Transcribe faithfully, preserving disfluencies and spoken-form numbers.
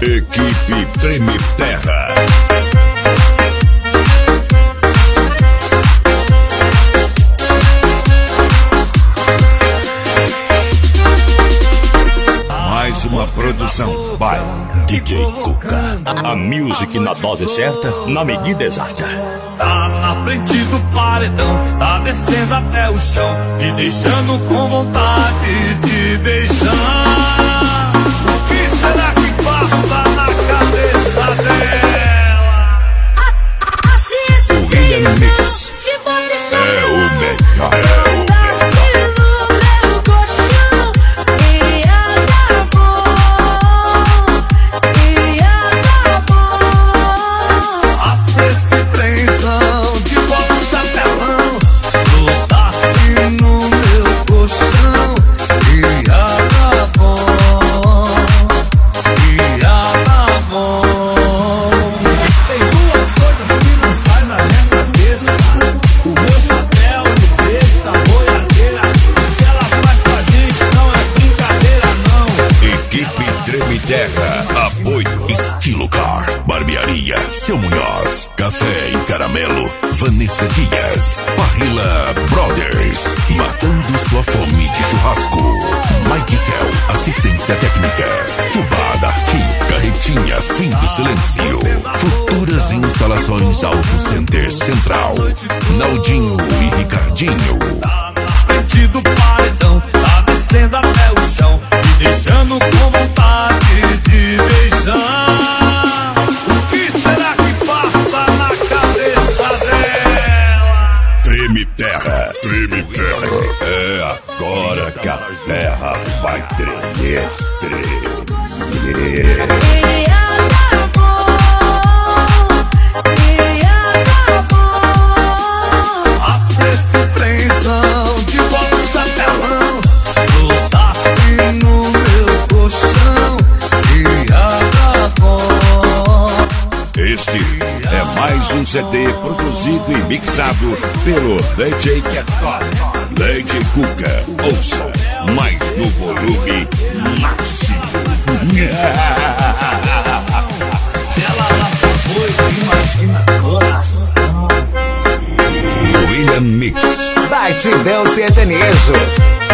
Equipe Treme Terra. Mais uma produção by D J Cuca. A music na dose certa, na medida exata. Tá na frente do paredão, tá descendo até o chão, te deixando com vontade de beijar. O que será que passa na cabeça dela? O William Mix é o melhor. É o Terra, apoio Estilo Car, Barbearia Seu Munhoz, Café e Caramelo, Vanessa Dias, Parrilla Brothers, matando sua fome de churrasco, Mike Cell, assistência técnica, Fubá Darty, Carretinha, Fim do Silêncio, Futuras Instalações Auto Center Central, Naldinho e Ricardinho. Tá na frente do paredão, tá descendo até o chão, me deixando com vontade de beijar. O que será que passa na cabeça dela? Treme Terra, Treme Terra. É agora que a terra vai tremer, tremer. Este é mais um C D produzido e mixado pelo D J Ketok, D J Cuca. Ouça mais no volume máximo. Ela lá foi, imagina coração. William Mix. Batidão sertanejo.